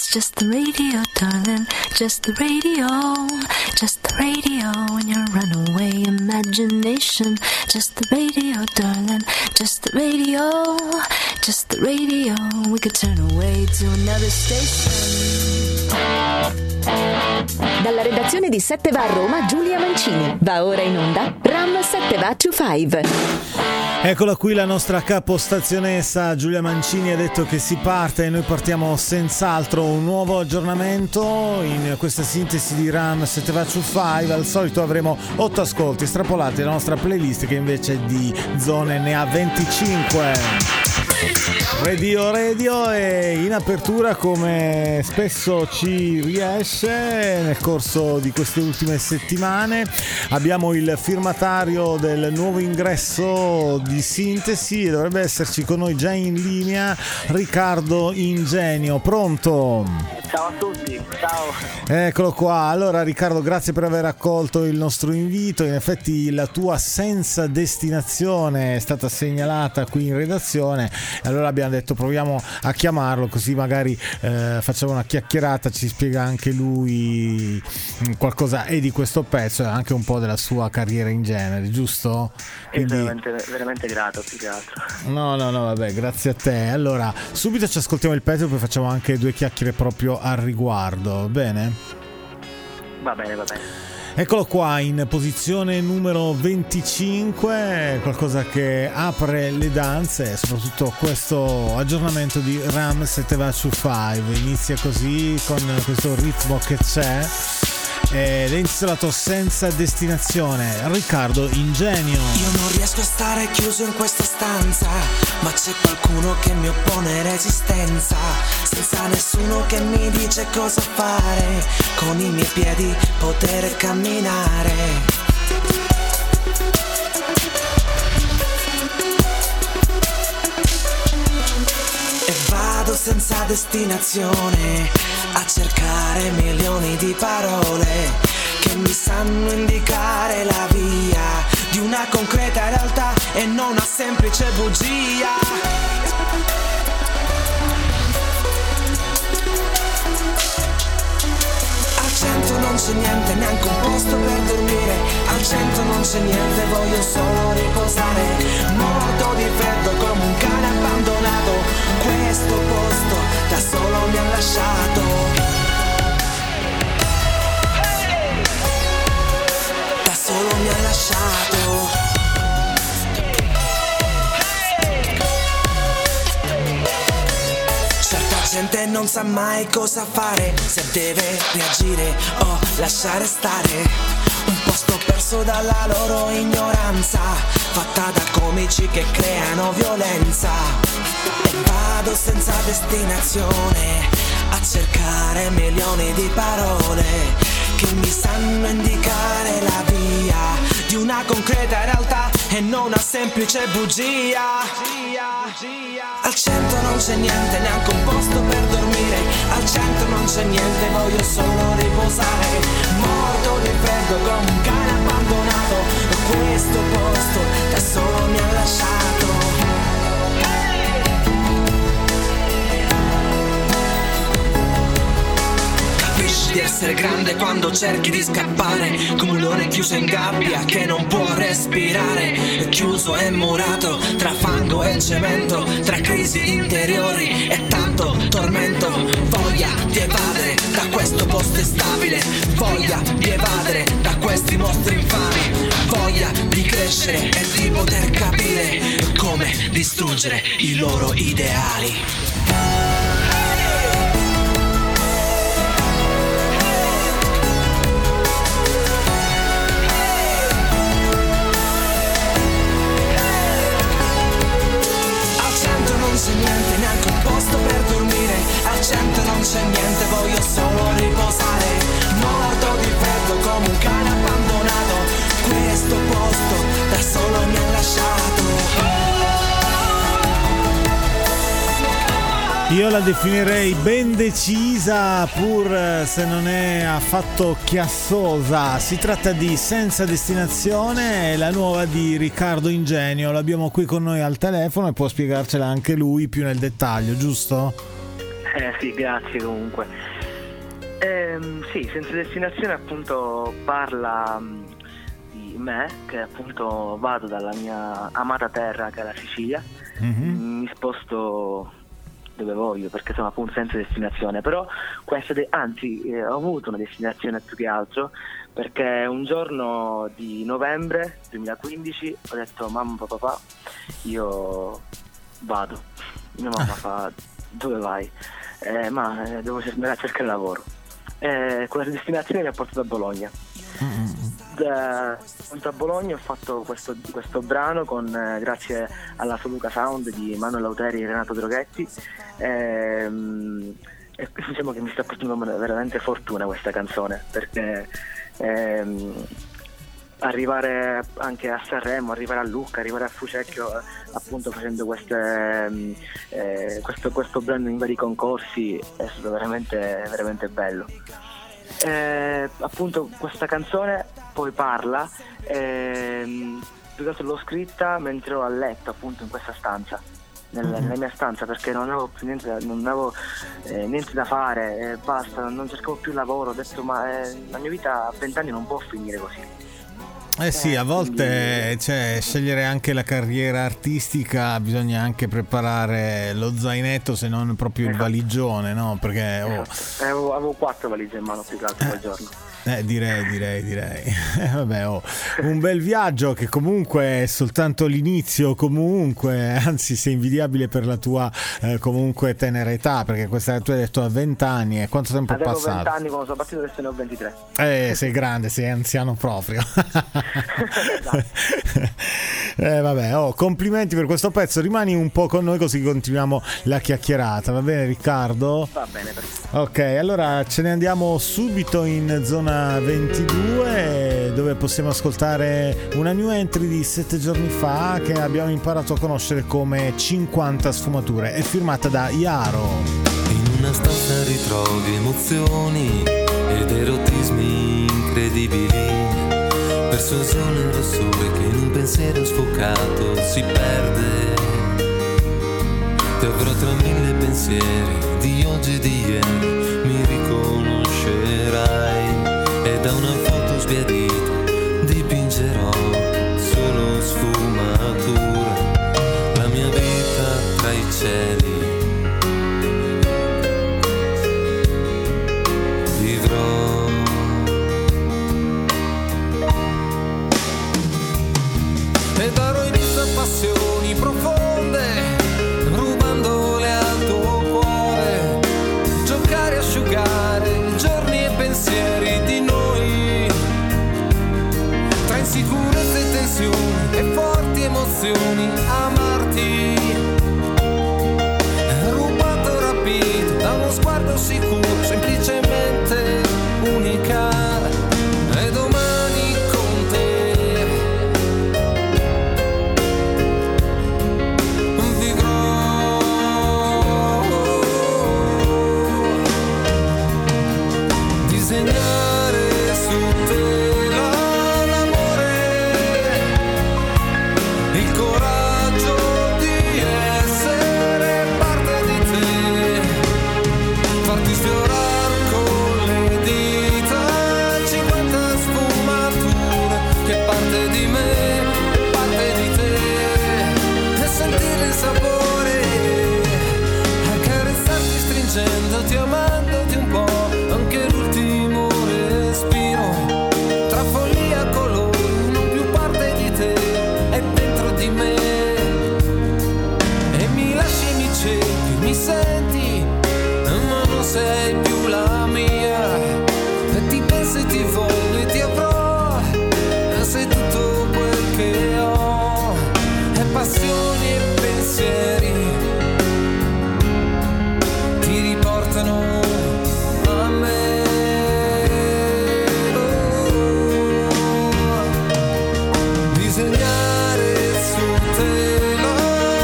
It's just the radio, darling, just the radio, just the radio in your runaway imagination. Just the radio, darling, just the radio, just the radio. We could turn away to another station. Dalla redazione di 7 va a Roma, Giulia Mancini. Va ora in onda Ram 7 va to 5. Eccola qui la nostra capostazionessa Giulia Mancini ha detto che si parte e noi partiamo senz'altro. Un nuovo aggiornamento in questa sintesi di Ram 7 va to 5. Al solito avremo 8 ascolti estrapolati dalla nostra playlist, che invece di zone ne ha 25. Radio e in apertura, come spesso ci riesce nel corso di queste ultime settimane, abbiamo il firmatario del nuovo ingresso di Sintesi e dovrebbe esserci con noi già in linea Riccardo Ingenio. Pronto? Ciao a tutti, ciao. Eccolo qua. Allora Riccardo, grazie per aver accolto il nostro invito. In effetti la tua senza destinazione è stata segnalata qui in redazione, allora abbiamo detto proviamo a chiamarlo, così magari facciamo una chiacchierata, ci spiega anche lui qualcosa e di questo pezzo e anche un po' della sua carriera in genere, giusto? Quindi... veramente grato, più che altro. No, vabbè, grazie a te. Allora, subito ci ascoltiamo il pezzo e poi facciamo anche due chiacchiere proprio al riguardo, bene? Va bene. Eccolo qua in posizione numero 25, qualcosa che apre le danze, soprattutto questo aggiornamento di Ram 7 va to 5. Inizia così con questo ritmo che c'è ed è intitolato Senza destinazione. Riccardo Ingenio. Io non riesco a stare chiuso in questa stanza, ma c'è qualcuno che mi oppone resistenza, senza nessuno che mi dice cosa fare, con i miei piedi poter camminare. E vado senza destinazione a cercare milioni di parole che mi sanno indicare la via di una concreta realtà e non una semplice bugia. Al centro non c'è niente, neanche un posto per dormire. Al centro non c'è niente, voglio solo riposare, morto di freddo come un cane abbandonato. Questo posto da solo mi ha lasciato. Solo mi ha lasciato. Certa gente non sa mai cosa fare, se deve reagire o lasciare stare. Un posto perso dalla loro ignoranza, fatta da comici che creano violenza. E vado senza destinazione a cercare milioni di parole che mi sanno indicare la via di una concreta realtà e non una semplice bugia. Al centro non c'è niente, neanche un posto per dormire. Al centro non c'è niente, voglio solo riposare, morto di freddo come un cane abbandonato. E questo posto da solo mi ha lasciato. Di essere grande quando cerchi di scappare, come un leone chiuso in gabbia che non può respirare, chiuso e murato tra fango e cemento, tra crisi interiori e tanto tormento. Voglia di evadere da questo posto instabile, voglia di evadere da questi mostri infami, voglia di crescere e di poter capire come distruggere i loro ideali. Niente, neanche un posto per dormire. Al centro non c'è niente, voglio solo riposare, morto di freddo come un cane abbandonato. Questo posto da solo mi ha lasciato. Io la definirei ben decisa, pur se non è affatto chiassosa. Si tratta di Senza destinazione, la nuova di Riccardo Ingenio. L'abbiamo qui con noi al telefono e può spiegarcela anche lui più nel dettaglio, giusto? Sì, grazie comunque. Sì, Senza destinazione appunto parla di me, che appunto vado dalla mia amata terra che è la Sicilia, mi sposto dove voglio perché sono appunto senza destinazione, però ho avuto una destinazione più che altro, perché un giorno di novembre 2015 ho detto mamma, papà, io vado. Mia mamma fa: dove vai? Devo andare a cercare lavoro. Quella destinazione mi ha portato a Bologna. A Bologna ho fatto questo brano grazie alla Soluca Sound di Manuel Lauteri e Renato Droghetti, e diciamo che mi sta portando veramente fortuna questa canzone, perché arrivare anche a Sanremo, arrivare a Lucca, arrivare a Fucecchio appunto facendo questo brano in vari concorsi è stato veramente, veramente bello. Appunto questa canzone poi parla, più che altro l'ho scritta mentre ero a letto appunto in questa stanza, nella mia stanza, perché non avevo niente da fare, basta, non cercavo più lavoro, ho detto ma la mia vita a 20 anni non può finire così. Sì, a volte scegliere anche la carriera artistica, bisogna anche preparare lo zainetto, se non proprio il valigione, no? Perché avevo 4 valigie in mano più che altro quel giorno. Direi. Vabbè, un bel viaggio che comunque è soltanto l'inizio, comunque, anzi sei invidiabile per la tua comunque tenera età, perché questa tu hai detto a 20 anni, e quanto tempo è passato? Avevo 20 anni quando sono partito, adesso ne ho 23. Sei grande, sei anziano proprio. Vabbè, complimenti per questo pezzo, rimani un po' con noi così continuiamo la chiacchierata, va bene Riccardo? Va bene, perfetto. Ok, allora ce ne andiamo subito in zona 22, dove possiamo ascoltare una new entry di 7 giorni fa che abbiamo imparato a conoscere come 50 sfumature, è firmata da Iaro. In una stanza ritrovi emozioni ed erotismi incredibili, persuasione e rossore che in un pensiero sfocato si perde. Ti avrò tra mille pensieri di oggi e di ieri, mi riconoscerai, e da una foto sbiadita dipingerò solo sfumature, la mia vita tra i cieli vivrò. E darò inizio a passioni profonde, rubandole al tuo cuore, giocare a asciugare giorni e pensieri di noi, tra insicurezze e tensioni e forti emozioni, amarti, rubato, rapito da uno sguardo sicuro, semplicemente unica, e domani con te disegnare su tela l'amore, il coraggio di essere parte di te, farti sfiorare con le dita 50 sfumature, che parte di me e parte di te, e sentire il sapore, accarezzarti stringendoti, amandoti un po', anche l'ultimo respiro, tra follia e colori, non più parte di te, è dentro di me, e mi lasci e mi cerchi, mi senti, ma non sei più la mia, e ti penso e ti voglio e ti avrò, sei tutto quel che ho, e passioni e pensieri ti riportano a me. Disegnare su tela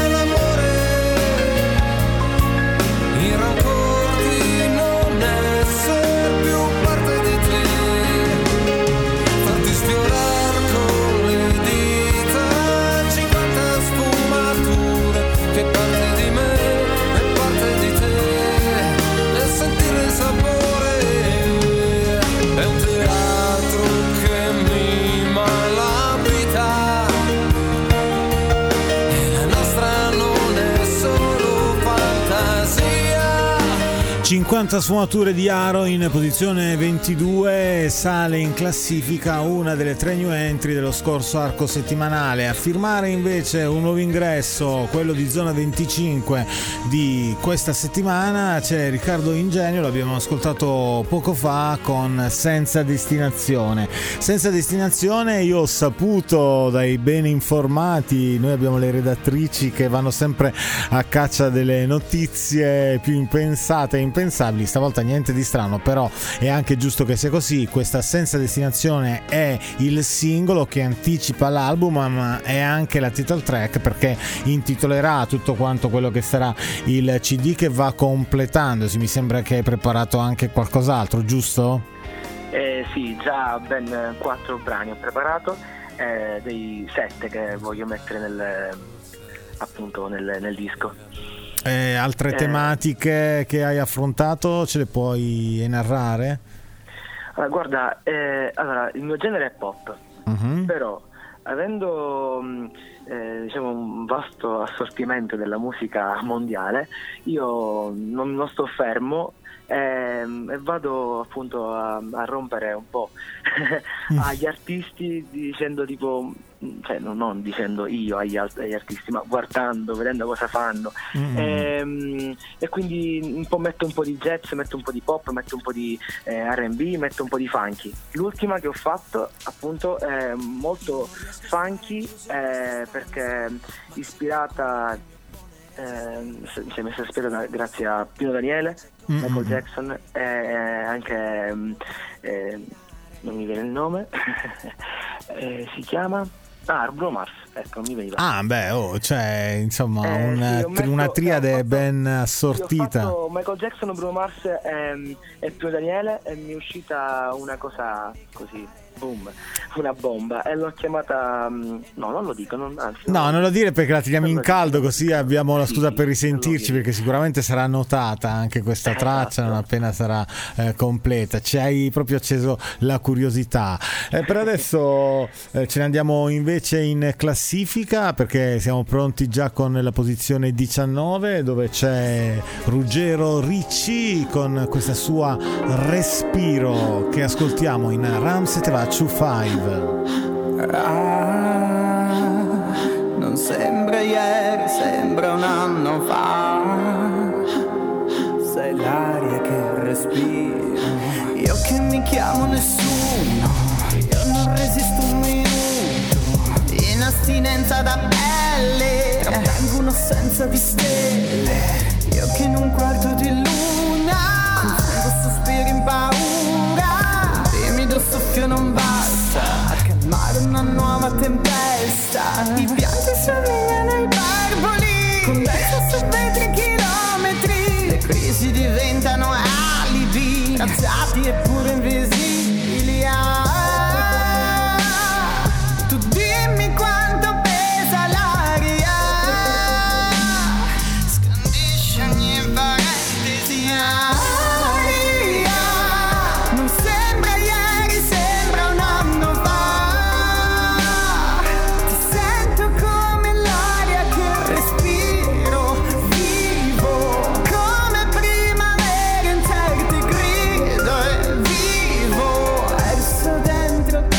l'amore, il rancor di non essere 50 sfumature di Aro in posizione 22, sale in classifica una delle 3 new entry dello scorso arco settimanale. A firmare invece un nuovo ingresso, quello di zona 25 di questa settimana, c'è Riccardo Ingenio, l'abbiamo ascoltato poco fa con Senza Destinazione. Senza Destinazione, io ho saputo dai ben informati, noi abbiamo le redattrici che vanno sempre a caccia delle notizie più impensate e impensabili, stavolta niente di strano, però è anche giusto che sia così. Questa Senza Destinazione è il singolo che anticipa l'album, ma è anche la title track, perché intitolerà tutto quanto quello che sarà il CD che va completandosi. Mi sembra che hai preparato anche qualcos'altro, giusto? Sì, già ben 4 brani ho preparato, dei 7 che voglio mettere nel disco. Altre tematiche che hai affrontato ce le puoi narrare? Guarda, allora il mio genere è pop, però avendo diciamo un vasto assortimento della musica mondiale, io non sto fermo e vado appunto a rompere un po' agli artisti, dicendo tipo, cioè non dicendo io agli artisti, ma guardando, vedendo cosa fanno, e quindi metto un po' di jazz, metto un po' di pop, metto un po' di R&B, metto un po' di funky. L'ultima che ho fatto appunto è molto funky, perché ispirata si è messa ispirata grazie a Pino Daniele, Michael Jackson e anche non mi viene il nome, si chiama Bruno Mars, ecco, mi veniva. Cioè insomma una triade ben assortita. Io ho fatto Michael Jackson, Bruno Mars e Pino Daniele, e mi è uscita una cosa così, boom, una bomba, e l'ho chiamata no, non lo dico, non lo dire, perché la tiriamo in caldo, così abbiamo la scusa per risentirci, perché sicuramente sarà notata anche questa traccia non appena sarà completa. Ci hai proprio acceso la curiosità. Per adesso ce ne andiamo invece in classifica, perché siamo pronti già con la posizione 19, dove c'è Ruggero Ricci con questa sua Respiro, che ascoltiamo in Ram Seteva 25. Non sembra ieri, sembra un anno fa. Sei l'aria che respiro. Io che mi chiamo nessuno, io non resisto un minuto. In astinenza da pelle, trattengo un'assenza di stelle. Io che in un quarto di luna confondo sospiri in paura. Timido soffio non basta a calmare una nuova tempesta. I pianti somigliano ai barboli, condensa su vetri chilometri. Le crisi diventano alibi, razzati eppure invisibili. Tu dimmi quanto pesa l'aria, scandisce ogni parentesi. Non sembra ieri, sembra un anno fa. Ti sento come l'aria che respiro, vivo come primavera in te, ti grido e vivo verso dentro te.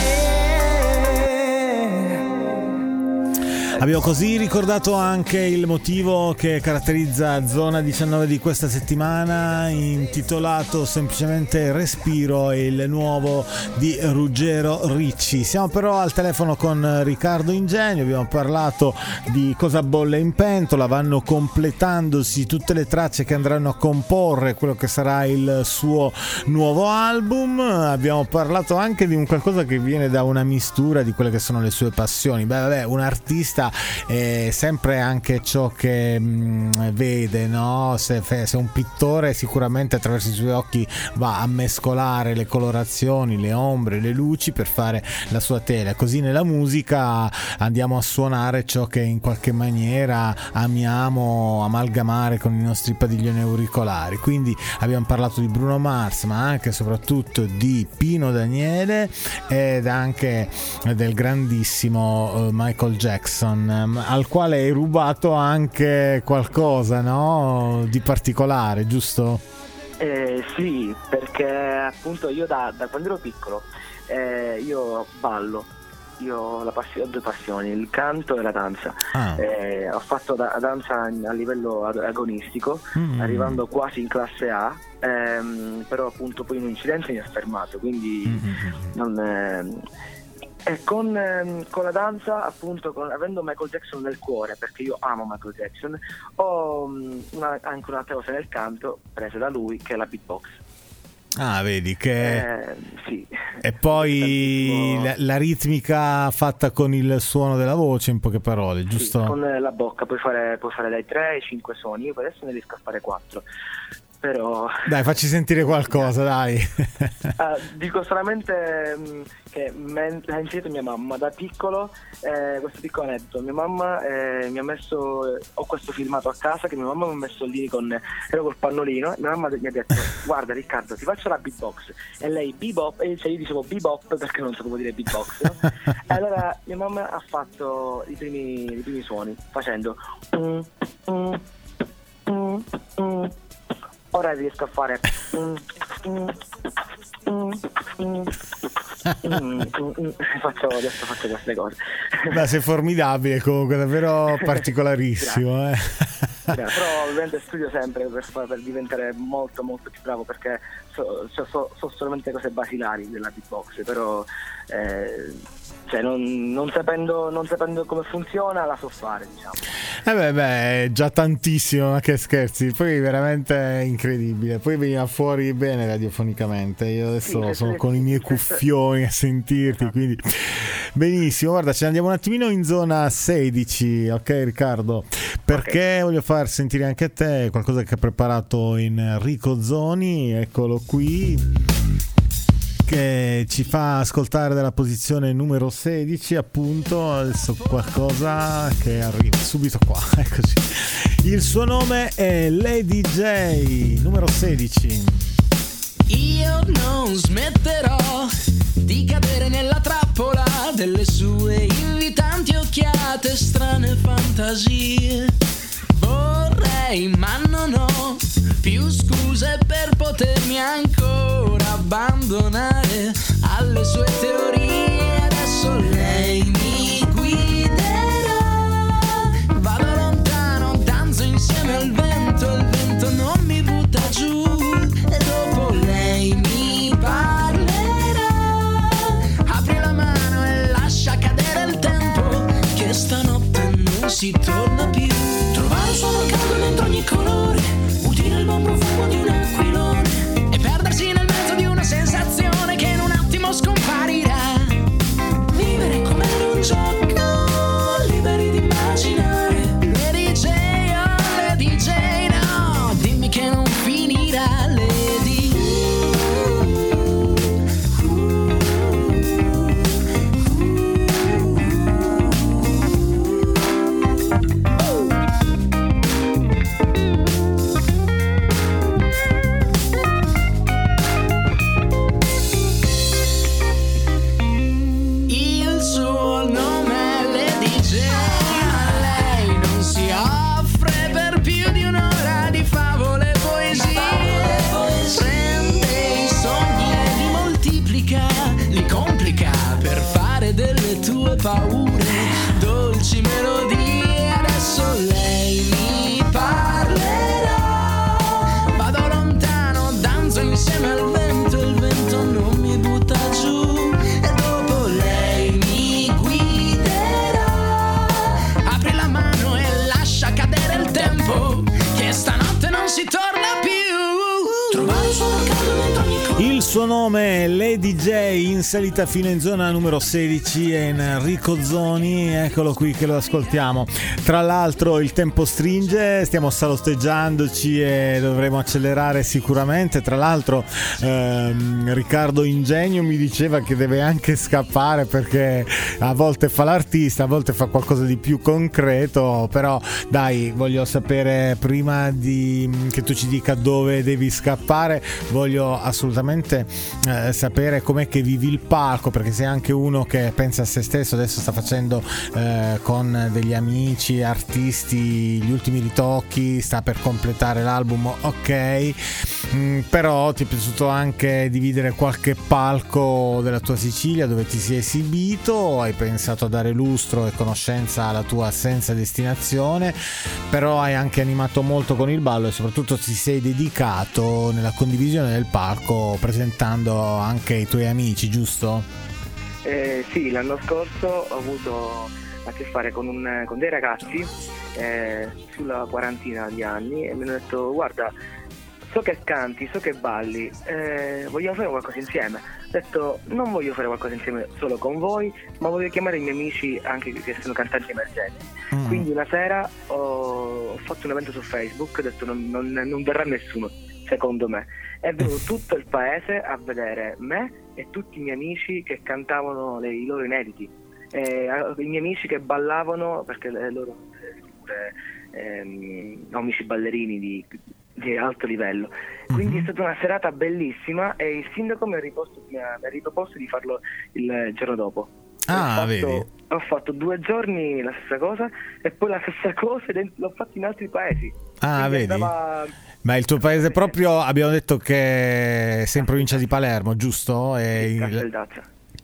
Abbiamo così ricordato anche il motivo che caratterizza Zona 19 di questa settimana, intitolato semplicemente Respiro, e il nuovo di Ruggero Ricci. Siamo però al telefono con Riccardo Ingenio, abbiamo parlato di cosa bolle in pentola, vanno completandosi tutte le tracce che andranno a comporre quello che sarà il suo nuovo album. Abbiamo parlato anche di un qualcosa che viene da una mistura di quelle che sono le sue passioni. Un artista è sempre anche ciò che vede, no? Se un pittore, sicuramente attraverso i suoi occhi va a mescolare le colorazioni, le ombre, le luci per fare la sua tela. Così nella musica andiamo a suonare ciò che in qualche maniera amiamo amalgamare con i nostri padiglioni auricolari. Quindi abbiamo parlato di Bruno Mars, ma anche e soprattutto di Pino Daniele ed anche del grandissimo Michael Jackson, al quale hai rubato anche qualcosa, no? Di particolare, giusto? Sì, perché appunto io da quando ero piccolo io ballo. Io ho due passioni, il canto e la danza. Ho fatto danza a livello agonistico, arrivando quasi in classe A, però appunto poi in un incidente mi ha fermato, quindi e con la danza, appunto, avendo Michael Jackson nel cuore, perché io amo Michael Jackson, ho anche un'altra cosa nel canto presa da lui, che è la beatbox. Ah, vedi che sì. E poi la ritmica fatta con il suono della voce, in poche parole, giusto? Sì, con la bocca puoi fare dai 3 ai 5 suoni. Io adesso ne riesco a fare 4. Però dai, facci sentire qualcosa, dai. Dico solamente che mi ha insegnato mia mamma da piccolo, questo piccolo aneddoto. Mia mamma mi ha messo, ho questo filmato a casa che mia mamma mi ha messo lì ero col pannolino, e mia mamma mi ha detto: guarda Riccardo, ti faccio la beatbox. E lei bebop, e io dicevo bebop perché non sapevo dire beatbox, no? E allora mia mamma ha fatto i primi suoni facendo ora riesco a fare adesso faccio queste cose. Beh, sei formidabile comunque, davvero particolarissimo. Però ovviamente studio sempre per diventare molto molto più bravo, perché so solamente cose basilari della beatbox, però cioè non sapendo come funziona la so fare, diciamo. Beh, già tantissimo, ma che scherzi, poi veramente incredibile, poi veniva fuori bene radiofonicamente. Io adesso sono con i miei cuffioni a sentirti, quindi benissimo. Guarda, ce ne andiamo un attimino in zona 16, ok Riccardo? Perché voglio far sentire anche a te qualcosa che ha preparato Enrico Zoni, eccolo qui, che ci fa ascoltare dalla posizione numero 16, appunto. Adesso qualcosa che arriva subito qua, eccoci. Il suo nome è Lady J, numero 16. Io non smetterò di cadere nella trappola delle sue invitanti occhiate, strane fantasie. Vorrei, ma non ho più scuse per potermi ancora abbandonare alle sue teorie. Adesso lei mi guiderà, vado lontano, danzo insieme al vento, il vento non mi butta giù, e dopo lei mi parlerà. Apri la mano e lascia cadere il tempo, che stanotte non si torna più. Trovare un suono caldo dentro ogni colore, udire il buon profumo di un aquilone, e perdersi nel mezzo di una sensazione che in un attimo scomparirà. Vivere come un gioco, liberi di immaginare. Lady J, oh Lady J, no, dimmi che non finirà, Lady. Paure, dolci melodie, adesso lei mi parlerà. Vado lontano, danzo insieme al vento, il vento non mi butta giù, e dopo lei mi guiderà. Apri la mano e lascia cadere il tempo, che stanotte non si torna più. Trovare un suono caldo dentro ogni cosa. Il suo nome è Lady J, in salita fino in zona numero 16 è Enrico Zoni, eccolo qui che lo ascoltiamo. Tra l'altro il tempo stringe, stiamo salotteggiandoci e dovremo accelerare sicuramente. Tra l'altro Riccardo Ingegno mi diceva che deve anche scappare, perché a volte fa l'artista, a volte fa qualcosa di più concreto. Però dai, voglio sapere, prima che tu ci dica dove devi scappare, voglio assolutamente sapere com'è che vivi il palco, perché sei anche uno che pensa a se stesso. Adesso sta facendo con degli amici artisti gli ultimi ritocchi, sta per completare l'album, ok, però ti è piaciuto anche dividere qualche palco della tua Sicilia dove ti sei esibito, hai pensato a dare lustro e conoscenza alla tua senza destinazione, però hai anche animato molto con il ballo e soprattutto ti sei dedicato nella condivisione del palco presentando anche i tuoi amici, giusto? Sì, l'anno scorso ho avuto a che fare con dei ragazzi sulla quarantina di anni e mi hanno detto: guarda, so che canti, so che balli, vogliamo fare qualcosa insieme. Ho detto: non voglio fare qualcosa insieme solo con voi, ma voglio chiamare i miei amici anche che sono cantanti emergenti. Quindi una sera ho fatto un evento su Facebook, ho detto non verrà nessuno, secondo me. È venuto tutto il paese a vedere me e tutti i miei amici che cantavano i loro inediti, i miei amici che ballavano, perché loro amici ballerini di alto livello. Quindi è stata una serata bellissima e il sindaco mi ha riproposto di farlo il giorno dopo. Ho fatto 2 giorni la stessa cosa e poi la stessa cosa l'ho fatto in altri paesi. Vedi? Ma il tuo paese proprio, abbiamo detto che sei in provincia di Palermo, giusto? Casteldazza.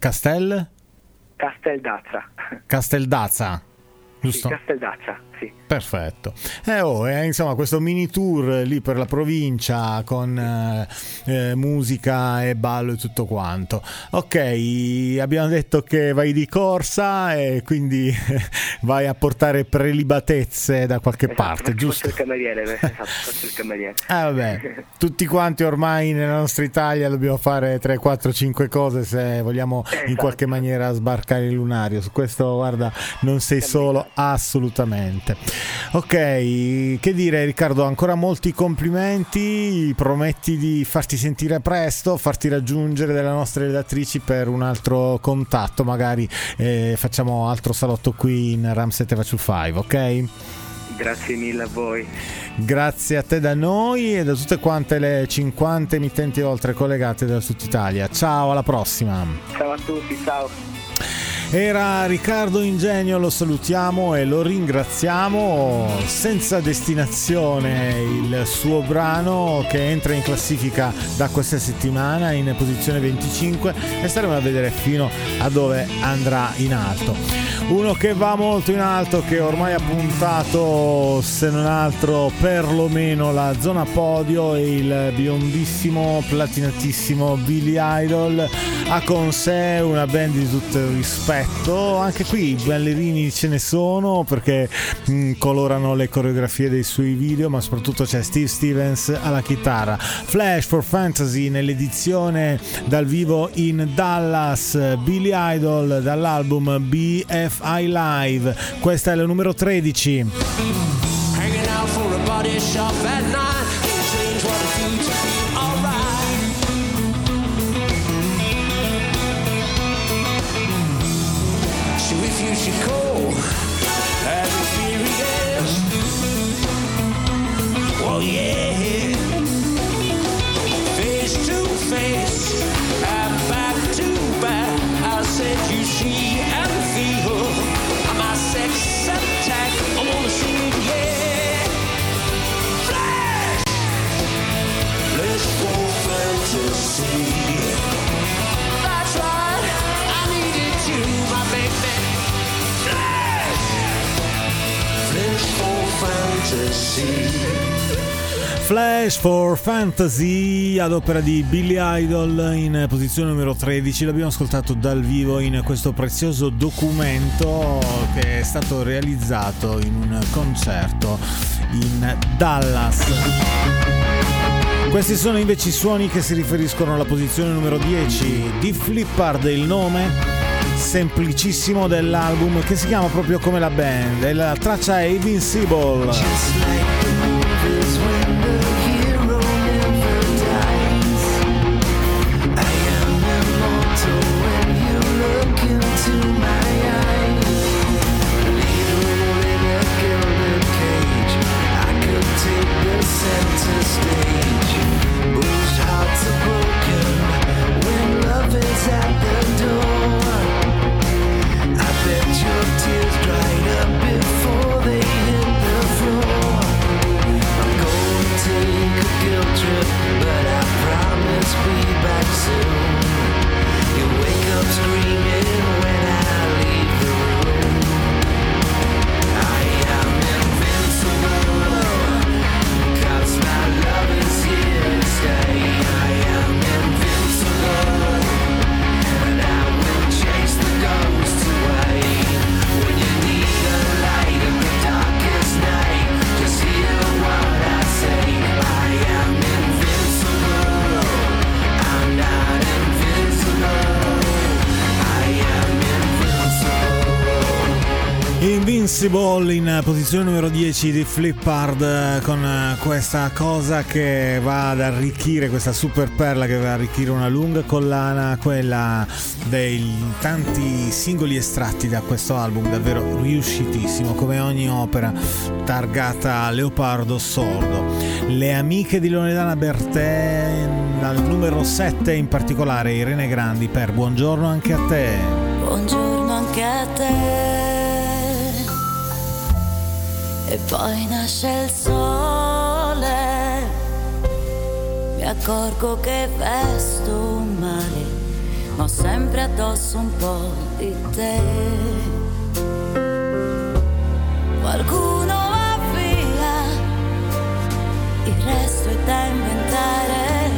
Casteldazza, giusto? Sì, Casteldazza, sì. Perfetto. Insomma, questo mini tour lì per la provincia con musica e ballo e tutto quanto. Ok, abbiamo detto che vai di corsa e quindi vai a portare prelibatezze da qualche parte, giusto? Faccio il cameriere. Vabbè, tutti quanti ormai nella nostra Italia dobbiamo fare 3, 4, 5 cose se vogliamo in qualche maniera sbarcare il lunario. Su questo, guarda, non sei solo, assolutamente. Ok, che dire, Riccardo, ancora molti complimenti, prometti di farti sentire presto, farti raggiungere dalle nostre redattrici per un altro contatto, magari facciamo altro salotto qui in Ram 725, ok? Grazie mille a voi. Grazie a te da noi e da tutte quante le 50 emittenti oltre collegate da tutta Italia. Ciao, alla prossima. Ciao a tutti, ciao. Era Riccardo Ingenio, lo salutiamo e lo ringraziamo. Senza destinazione, il suo brano che entra in classifica da questa settimana in posizione 25 e staremo a vedere fino a dove andrà in alto. Uno che va molto in alto, che ormai ha puntato se non altro perlomeno la zona podio, è il biondissimo, platinatissimo Billy Idol. Ha con sé una band di tutto il rispetto, anche qui ballerini ce ne sono perché colorano le coreografie dei suoi video, ma soprattutto c'è Steve Stevens alla chitarra. Flash for Fantasy nell'edizione dal vivo in Dallas, Billy Idol dall'album BFI Live. Questa è la numero 13. Hanging out for a body shop at night, change what I do to be alright. If you should call and experience, well yeah, face to face and back to back, I said you see and feel my sex attack. I wanna see it, yeah. Flash, let's go fantasy. That's right, I needed you, my baby. Flash for Fantasy ad opera di Billy Idol in posizione numero 13. L'abbiamo ascoltato dal vivo in questo prezioso documento che è stato realizzato in un concerto in Dallas. Questi sono invece i suoni che si riferiscono alla posizione numero 10 di Flippard, il nome semplicissimo dell'album che si chiama proprio come la band, e la traccia è Invincible. Tears dried up before they hit the floor. Invincible in posizione numero 10 di Flipard, con questa cosa che va ad arricchire, questa super perla che va ad arricchire una lunga collana, quella dei tanti singoli estratti da questo album davvero riuscitissimo, come ogni opera targata Leopardo Sordo. Le amiche di Loredana Bertè, al numero 7 in particolare Irene Grandi per Buongiorno anche a te. Buongiorno anche a te. E poi nasce il sole, mi accorgo che vesto un mare, ma ho sempre addosso un po' di te. Qualcuno va via, il resto è da inventare.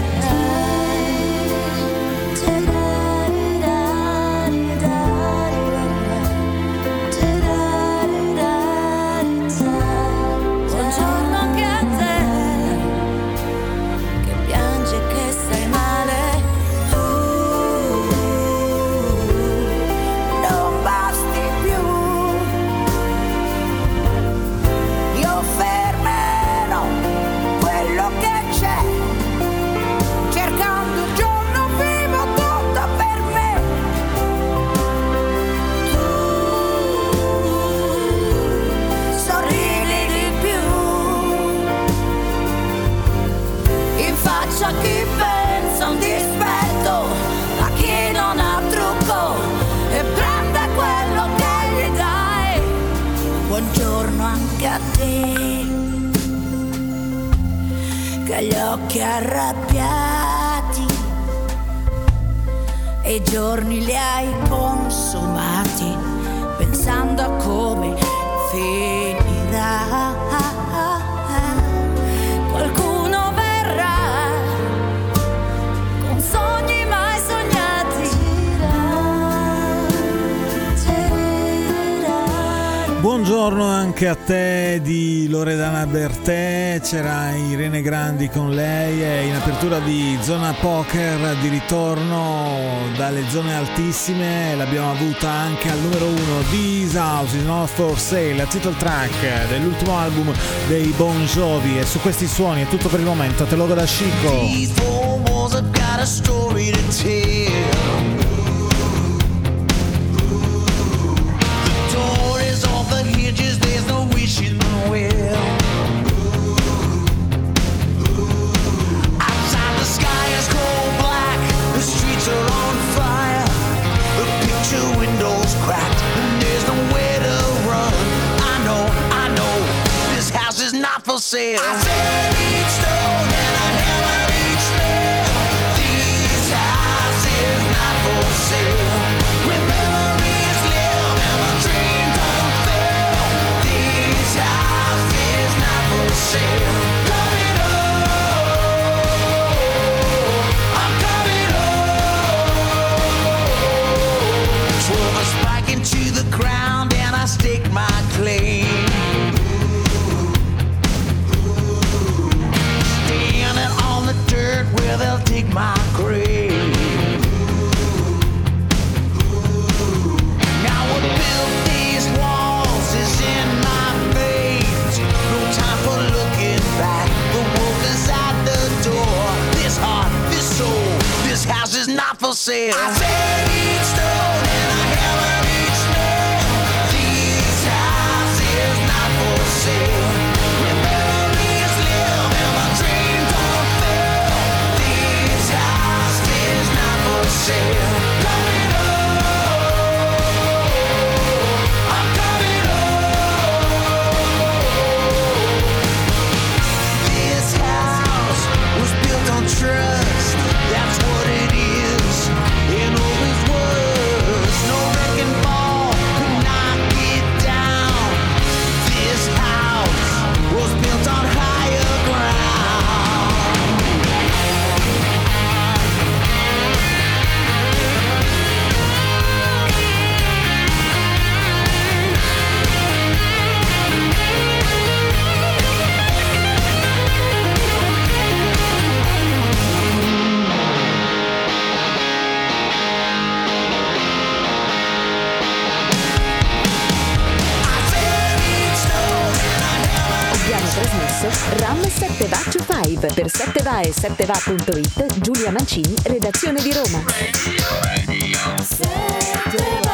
Che gli occhi arrabbiati e i giorni li hai consumati pensando a come finirà. Qualcuno verrà con sogni mai sognati. Buongiorno anche a te di Loredana Bertè, c'era Irene Grandi con lei, e in apertura di Zona Poker, di ritorno dalle zone altissime, l'abbiamo avuta anche al numero 1, This House Is Not For Sale, la title track dell'ultimo album dei Bon Jovi, e su questi suoni è tutto per il momento, te lo do da Chico. These four walls have got a story to tell. There's no wishing well. Outside the sky is cold black, the streets are on fire, the picture windows cracked, and there's nowhere to run. I know, this house is not for sale. I said each stone and a hammer each nail. This house is not for sale. Where memories live and my dreams don't fail. This house is not for sale. Coming home, I'm coming home. Drove a spike into the ground and I stake my claim. Standing on the dirt where they'll dig my grave. Now what built these walls is in my veins. No time for looking back. The wolf is at the door. This heart, this soul, this house is not for sale. I said each stone and a hammer each nail. This house is not for sale. Where memories live and my dreams don't fail. This house is not for sale. Coming home, I'm coming home. This house was built on trust. That's what it is, and always was. 7va e 7va.it, Giulia Mancini, redazione di Roma. Radio. 7va.